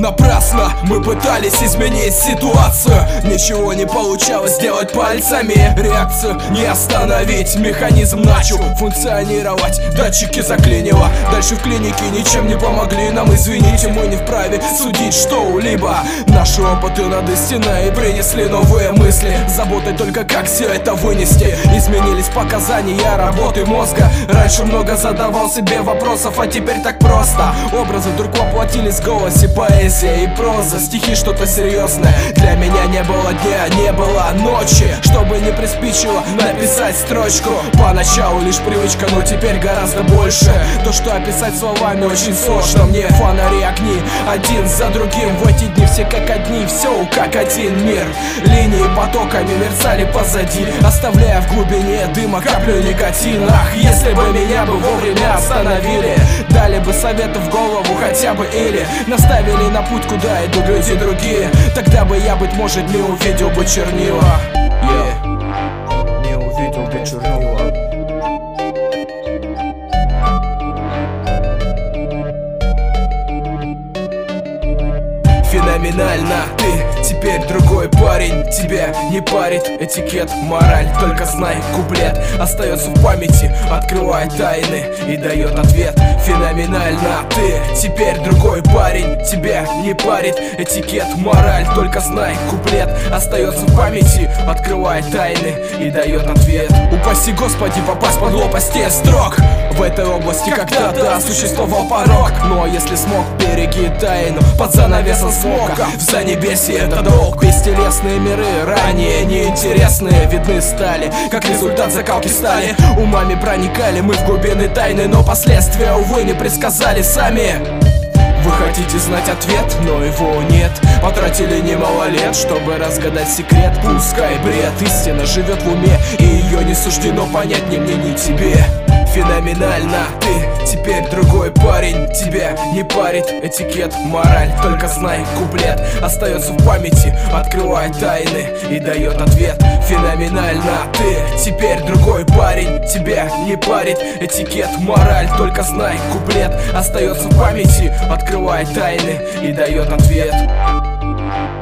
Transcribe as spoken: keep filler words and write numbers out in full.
напрасно мы пытались изменить ситуацию. Ничего не получалось сделать пальцами. Реакцию не остановить. Механизм начал функционировать, датчики заклинило. Дальше в клинике ничем не помогли нам. Извините, мы не вправе судить что-либо. Наши опыты над истиной принесли новые мысли. Заботой только как все это вынести. Изменились показания работы мозга. Раньше много задавал себе вопросов, а теперь так просто. Образы вдруг воплотились в голосе. Поэзия и проза, стихи что-то серьезное. Для меня не было дня, не было ночи, чтобы не приспичило написать строчку. Поначалу лишь привычка, но теперь гораздо больше. То, что описать словами очень сложно. Мне фонари, огни, один за другим. В эти дни все как одни, все как один мир. Линии потоками мерцали позади, оставляя в глубине дыма каплю никотина. Ах, если бы меня бы вовремя остановили, дали бы советы в голову хотя бы, или наставили на путь, куда идут люди другие. Тогда бы я, быть может, не увидел бы чернила. Yeah. Не увидел бы чернила. Феноменально, ты теперь другой парень. Тебя не парит этикет, мораль. Только знай, куплет остается в памяти, открывает тайны и дает ответ. Феноменально, ты теперь другой парень. Тебя не парит этикет, мораль. Только знай, куплет остается в памяти, открывает тайны и дает ответ. Упаси Господи попасть под лопасть тех строк. В этой области когда-то существовал порог, но если смог, береги тайну под занавесом смока. В занебесье это долг. Бестелесные миры, ранее неинтересные, видны стали, как результат закалки стали. Умами проникали мы в глубины тайны, но последствия, увы, не предсказали сами. Вы хотите знать ответ, но его нет. Потратили немало лет, чтобы разгадать секрет. Пускай бред, истина живет в уме, и ее не суждено понять ни мне, ни тебе. Феноменально, ты теперь другой парень. Тебя не парит этикет, мораль. Только знай, куплет остается в памяти, открывает тайны и дает ответ. Феноменально, ты теперь другой парень. Тебя не парит этикет, мораль. Только знай, куплет остается в памяти, открывает тайны и дает ответ.